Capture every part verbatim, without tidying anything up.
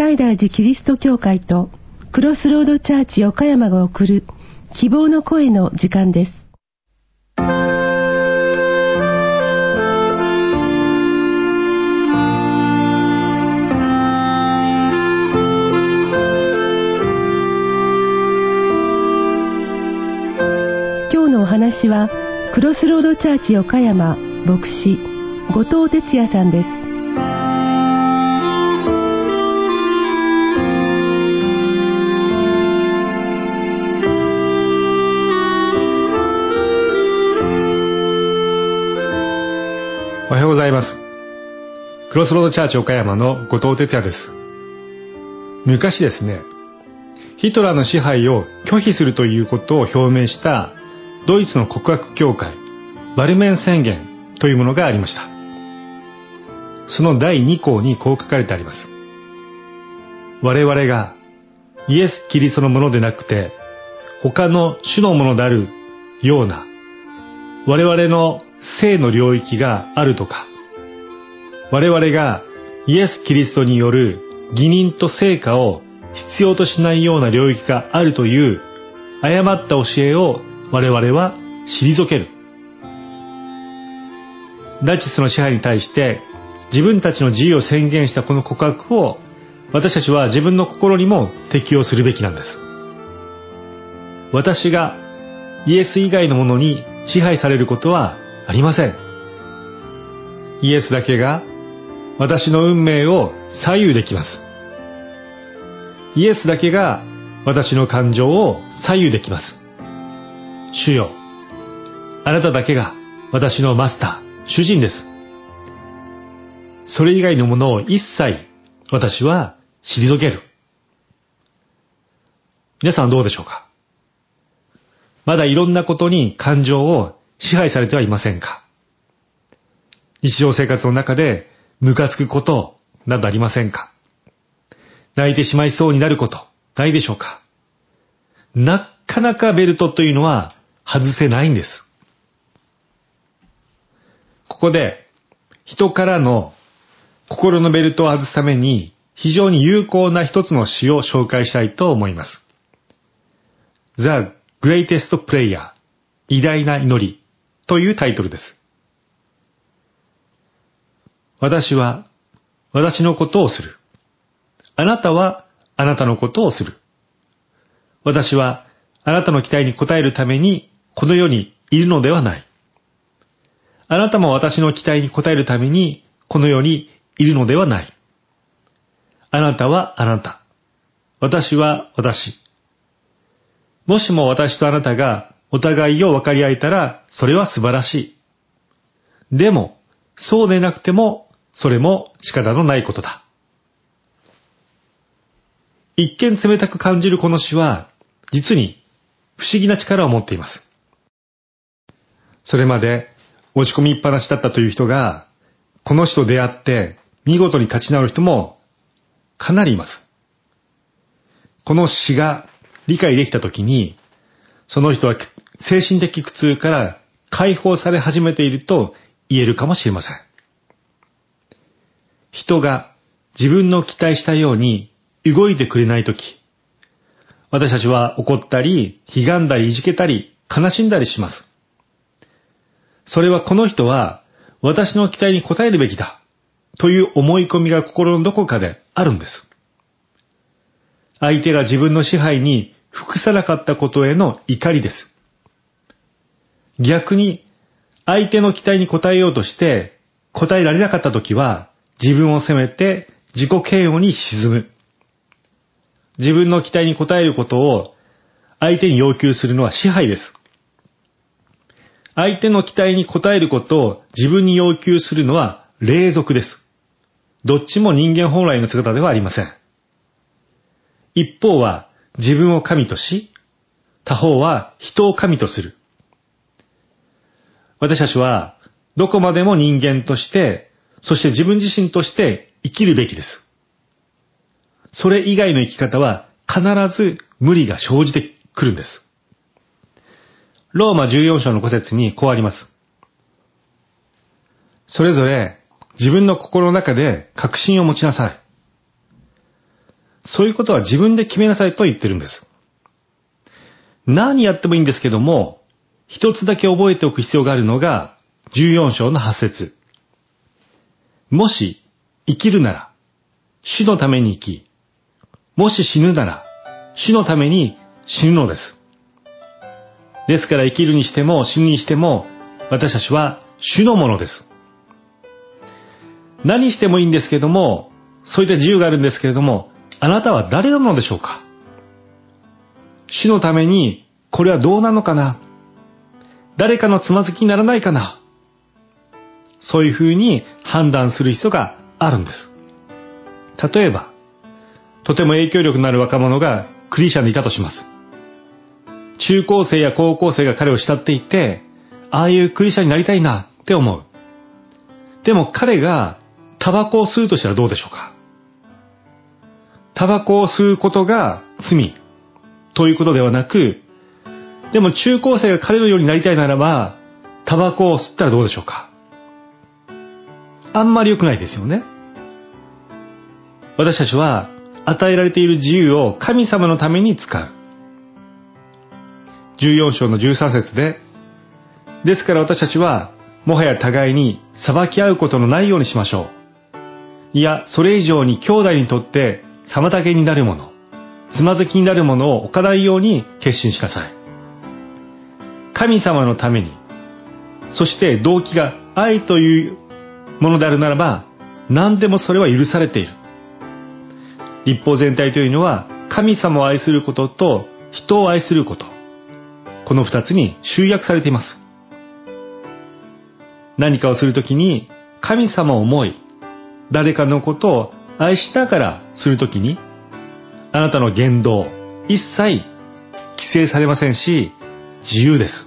西大寺キリスト教会とクロスロードチャーチ岡山が送る希望の声の時間です。今日のお話はクロスロードチャーチ岡山牧師後藤哲也さんです。 おはようございます。クロスロードチャーチ岡山の後藤哲也です。昔ですね、ヒトラーの支配を拒否するということを表明したドイツの国学協会バルメン宣言というものがありました。そのだいに項にこう書かれてあります。我々がイエス・キリストのものでなくて他の主のものであるような我々の性の領域があるとか、我々がイエス・キリストによる義人と成果を必要としないような領域があるという誤った教えを我々は退ける。ナチスの支配に対して自分たちの自由を宣言したこの告白を私たちは自分の心にも適用するべきなんです。私がイエス以外のものに支配されることはありません。イエスだけが私の運命を左右できます。イエスだけが私の感情を左右できます。主よ、あなただけが私のマスター、主人です。それ以外のものを一切私は退ける。皆さんはどうでしょうか？まだいろんなことに感情を支配されてはいませんか？日常生活の中でムカつくことなどありませんか？泣いてしまいそうになることないでしょうか？なかなかベルトというのは外せないんです。ここで人からの心のベルトを外すために非常に有効な一つの詩を紹介したいと思います。The Greatest Prayer 偉大な祈りというタイトルです。私は私のことをする。あなたはあなたのことをする。私はあなたの期待に応えるためにこの世にいるのではない。あなたも私の期待に応えるためにこの世にいるのではない。あなたはあなた。私は私。もしも私とあなたがお互いを分かり合えたらそれは素晴らしい。でも、そうでなくてもそれも仕方のないことだ。一見冷たく感じるこの詩は実に不思議な力を持っています。それまで落ち込みっぱなしだったという人がこの詩と出会って見事に立ち直る人もかなりいます。この詩が理解できたときにその人は精神的苦痛から解放され始めていると言えるかもしれません。人が自分の期待したように動いてくれないとき、私たちは怒ったり、ひがんだりいじけたり、悲しんだりします。それはこの人は私の期待に応えるべきだという思い込みが心のどこかであるんです。相手が自分の支配に服さなかったことへの怒りです。逆に相手の期待に応えようとして応えられなかったときは自分を責めて自己嫌悪に沈む。自分の期待に応えることを相手に要求するのは支配です。相手の期待に応えることを自分に要求するのは隷属です。どっちも人間本来の姿ではありません。一方は自分を神とし、他方は人を神とする。私たちはどこまでも人間として、そして自分自身として生きるべきです。それ以外の生き方は必ず無理が生じてくるんです。ローマじゅうよん章のご節にこうあります。それぞれ自分の心の中で確信を持ちなさい。 そういうことは自分で決めなさいと言ってるんです。何やってもいいんですけども、一つだけ覚えておく必要があるのが、じゅうよん章のはち節。もし生きるなら、主のために生き、もし死ぬなら、主のために死ぬのです。ですから生きるにしても死ぬにしても、私たちは主のものです。何してもいいんですけども、そういった自由があるんですけれども、あなたは誰のものでしょうか？主のためにこれはどうなのかな？誰かのつまずきにならないかな？そういうふうに判断する必要があるんです。例えば、とても影響力のある若者がクリスチャンでいたとします。中高生や高校生が彼を慕っていて、ああいうクリスチャンになりたいなって思う。でも彼がタバコを吸うとしたらどうでしょうか？タバコを吸うことが罪ということではなく、でも中高生が彼のようになりたいならば、タバコを吸ったらどうでしょうか？あんまり良くないですよね。私たちは与えられている自由を神様のために使う。じゅうよん章のじゅうさん節で、ですから私たちはもはや互いに裁き合うことのないようにしましょう。いや、それ以上に兄弟にとって妨げになるもの、つまずきになるものを置かないように決心しなさい。神様のために、そして動機が愛というものであるならば、何でもそれは許されている。律法全体というのは、神様を愛することと人を愛すること、この二つに集約されています。何かをするときに、神様を思い、誰かのことを愛しながらするときに、あなたの言動、一切規制されませんし、自由です。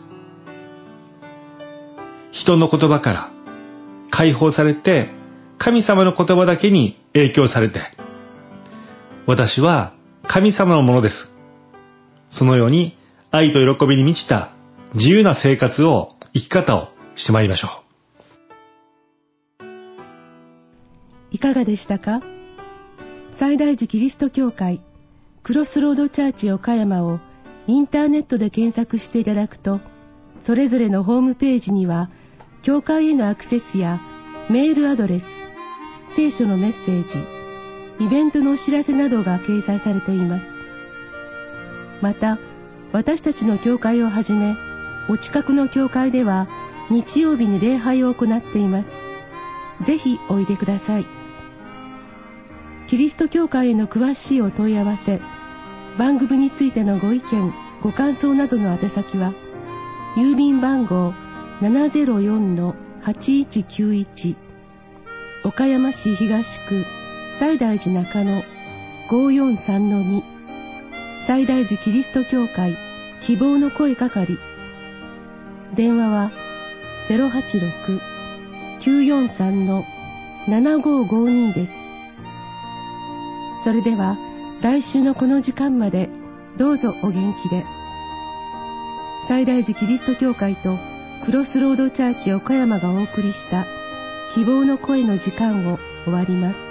人の言葉から解放されて、神様の言葉だけに影響されて、私は神様のものです。そのように愛と喜びに満ちた自由な生活を、生き方をしてまいりましょう。いかがでしたか？最大寺キリスト教会クロスロードチャーチ岡山をインターネットで検索していただくと、それぞれのホームページには教会へのアクセスやメールアドレス、聖書のメッセージ、イベントのお知らせなどが掲載されています。また、私たちの教会をはじめ、お近くの教会では日曜日に礼拝を行っています。ぜひおいでください。キリスト教会への詳しいお問い合わせ、番組についてのご意見、ご感想などの宛先は、郵便番号 ななぜろよんのはちいちきゅういち、岡山市東区西大寺中野 ごよんさんのに、西大寺キリスト教会希望の声係。電話は ゼロはちろく きゅうよんさんのななごごに です。それでは来週のこの時間までどうぞお元気で。西大寺キリスト教会とクロスロードチャーチ岡山がお送りした希望の声の時間を終わります。